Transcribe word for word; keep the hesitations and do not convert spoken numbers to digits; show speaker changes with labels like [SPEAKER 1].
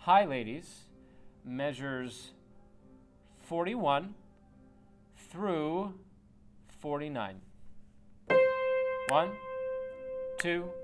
[SPEAKER 1] Hi Ladies measures forty-one through forty-nine. One, two,